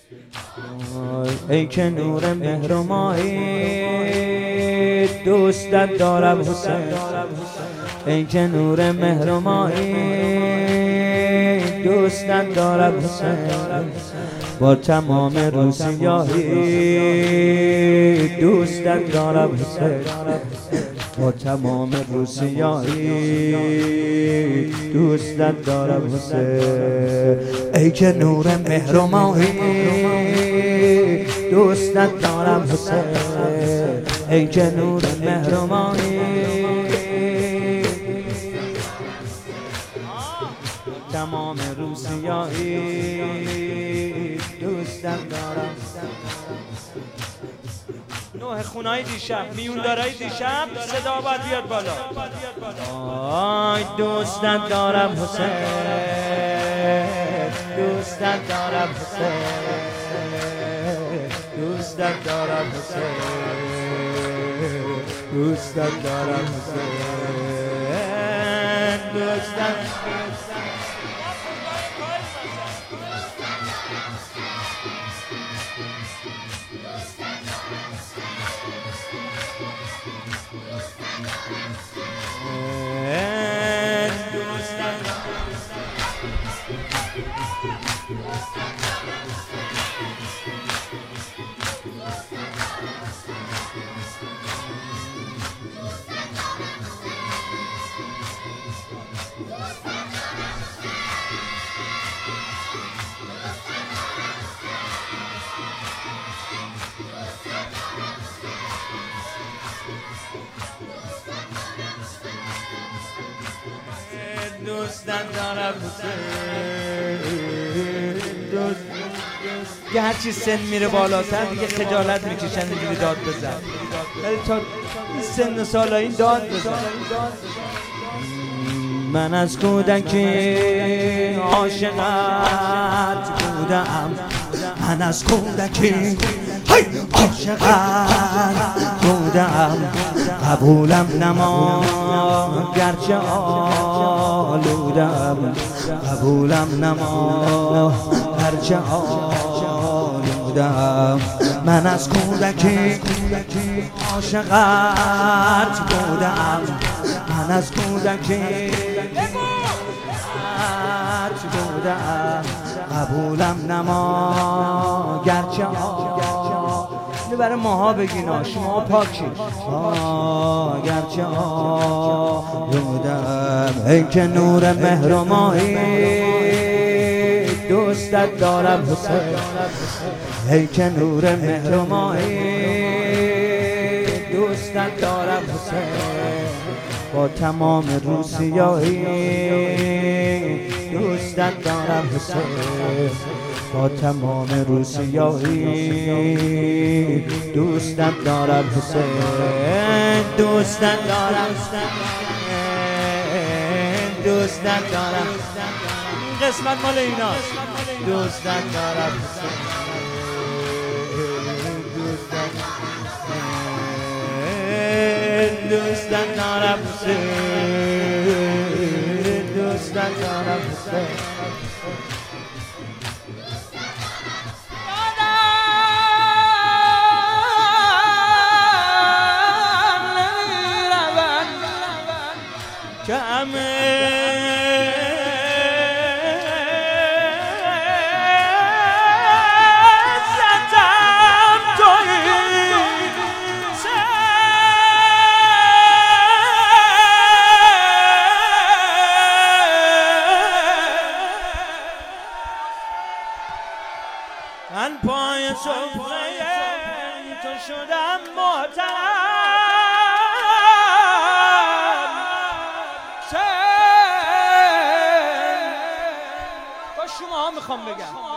ای که نور مهر و مایی دوستت دارم حسین، ای که نور مهر و مایی دوستت دارم حسین، با تمام روسیاهی دوستت دارم حسین، با تمام روسیاهی دوستت دارم حسین، ای که نور مهر و مایی دوستت دارم حسین، ای که نور مهر و مایی تمام روسیاهی دوستت دارم. نوح خونای دیشب، میوندارای دیشب، صدا باید بیاد بالا. آی دوستت دارم حسین، دوستت دارم حسین، دوستت دارم حسین، دوستت دارم حسین، دوستت دوستت دارم دیگه هرچی سن میره بالاتر دیگه خجالت میکشن اینجوری داد بزن، ولی تا سن و سال این داد بزن. من از کودکی عاشقت بودم، من از کودکی عاشقت بودم، قبولم نما گرچه آلودم، قبولم نما گرچه آلودم. من از کودکی عاشقت بودم، من از کودکی بودم، قبولم نما گرچه اینو برای ماها بگینا، شما پاکی گرچه آلودم، ای که نور مهر و مایی دوستت دارم حسین، ای که نور مهر و مایی دوستت دارم حسین، با تمام روسیاهی دوستت دارم حسین، با تمام روسیاهی دوستت دارم حسین، دوستت دارم، دوستت دارم، این قسمت مال ایناست، دوستت دارم حسین، دوستت دارم حسین، دوستت دارم حسین. من پای سفره تو شدم محترم، با شما میخوام بگم